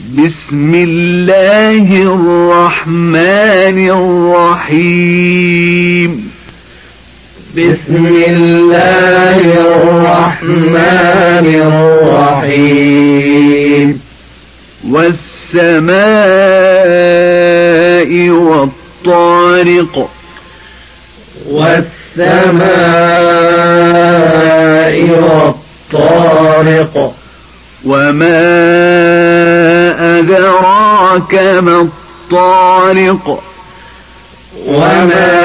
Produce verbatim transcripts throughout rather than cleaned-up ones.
بسم الله الرحمن الرحيم بسم الله الرحمن الرحيم والسماء والطارق والسماء والطارق وما أدراك ما الطارق وما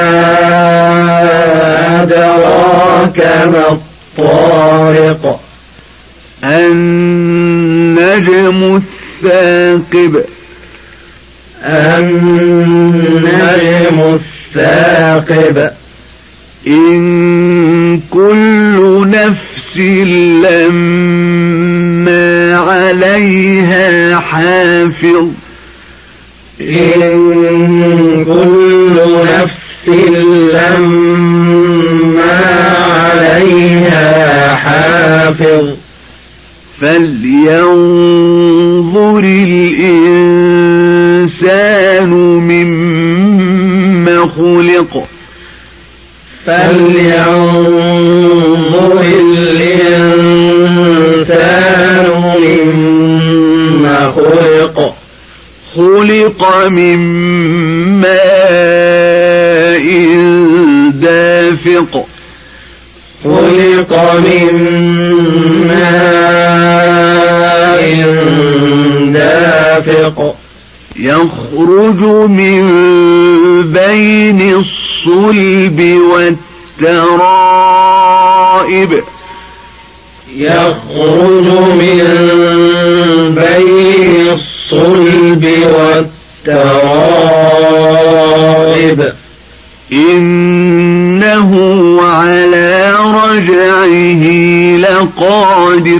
أدراك ما الطارق النجم الثاقب النجم الثاقب إن كل نفس لما عليها حافظ إن كل نفس لما عليها حافظ فلينظر الإنسان مما خلق فلينظر الإنسان مما خلق خلق من ماء دافق خلق من ماء دافق يخرج من بين الصلب والترائب يخرج من بين الصلب والترائب إنه على رجعه لقادر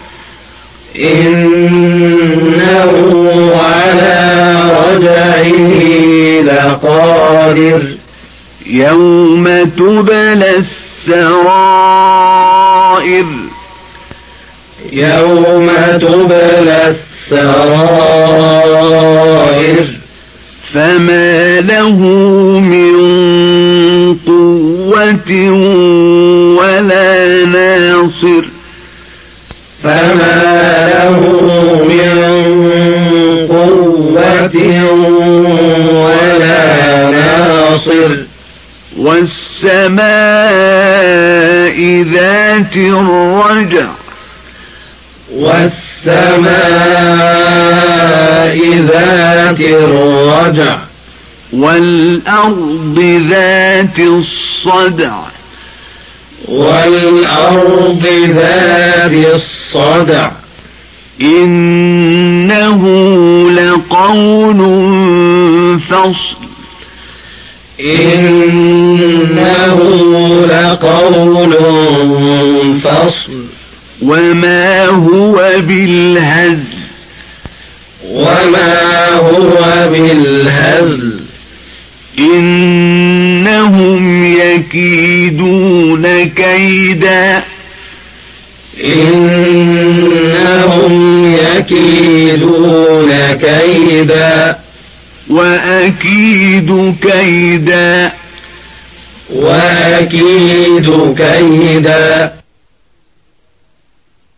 إنه على رجعه لقادر يوم تبلى السرائر يوم تبلى السرائر فما له من قوة ولا ناصر فما له من قوة ولا ناصر والسماء ذات الرجع والسماء ذات الرجع والأرض ذات الصدع والأرض ذات الصدع إنه لقول فصل إنه لقول فصل وما هو بالهزل وما هو بالهزل إنهم يكيدون كيدا إنهم يكيدون كيدا وأكيد كيدا وأكيد كيدا